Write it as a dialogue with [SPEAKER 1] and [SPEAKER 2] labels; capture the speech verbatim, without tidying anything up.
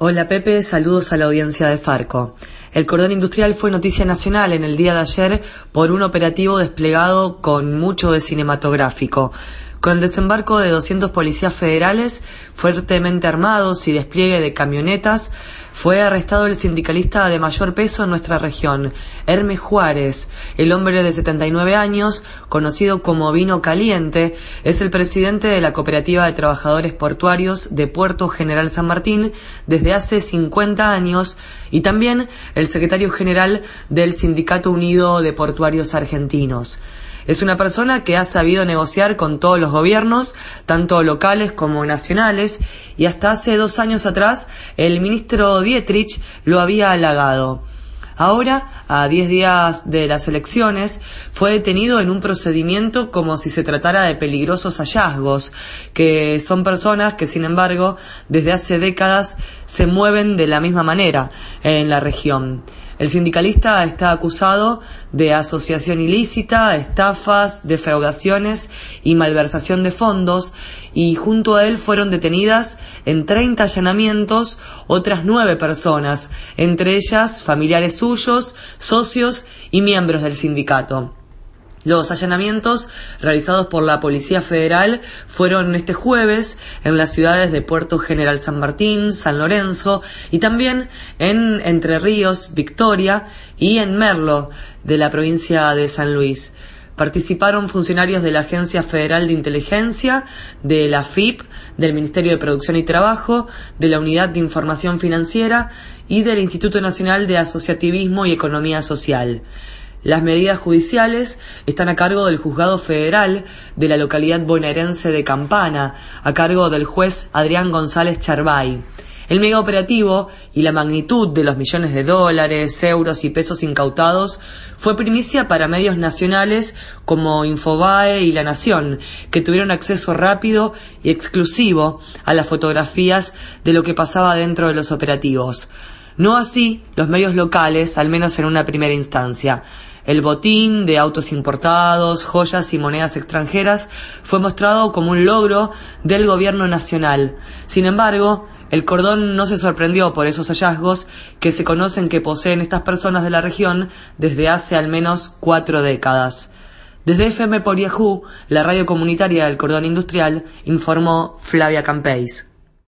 [SPEAKER 1] Hola Pepe, saludos a la audiencia de Farco. El cordón industrial fue noticia nacional en el día de ayer por un operativo desplegado con mucho de cinematográfico. Con el desembarco de doscientos policías federales fuertemente armados y despliegue de camionetas, fue arrestado el sindicalista de mayor peso en nuestra región, Hermes Juárez. El hombre de setenta y nueve años, conocido como Vino Caliente, es el presidente de la Cooperativa de Trabajadores Portuarios de Puerto General San Martín desde hace cincuenta años y también el secretario general del Sindicato Unido de Portuarios Argentinos. Es una persona que ha sabido negociar con todos los gobiernos, tanto locales como nacionales, y hasta hace dos años atrás el ministro Dietrich lo había halagado. Ahora, a diez días de las elecciones, fue detenido en un procedimiento como si se tratara de peligrosos hallazgos, que son personas que, sin embargo, desde hace décadas se mueven de la misma manera en la región. El sindicalista está acusado de asociación ilícita, estafas, defraudaciones y malversación de fondos, y junto a él fueron detenidas en treinta allanamientos otras nueve personas, entre ellas familiares suyos, socios y miembros del sindicato. Los allanamientos realizados por la Policía Federal fueron este jueves en las ciudades de Puerto General San Martín, San Lorenzo y también en Entre Ríos, Victoria y en Merlo, de la provincia de San Luis. Participaron funcionarios de la Agencia Federal de Inteligencia, de la F I P, del Ministerio de Producción y Trabajo, de la Unidad de Información Financiera y del Instituto Nacional de Asociativismo y Economía Social. Las medidas judiciales están a cargo del Juzgado Federal de la localidad bonaerense de Campana, a cargo del juez Adrián González Charbay. El mega operativo y la magnitud de los millones de dólares, euros y pesos incautados fue primicia para medios nacionales como Infobae y La Nación, que tuvieron acceso rápido y exclusivo a las fotografías de lo que pasaba dentro de los operativos. No así los medios locales, al menos en una primera instancia. El botín de autos importados, joyas y monedas extranjeras fue mostrado como un logro del gobierno nacional. Sin embargo, el cordón no se sorprendió por esos hallazgos que se conocen que poseen estas personas de la región desde hace al menos cuatro décadas. Desde F M por Yahoo, la radio comunitaria del cordón industrial, informó Flavia Campeis.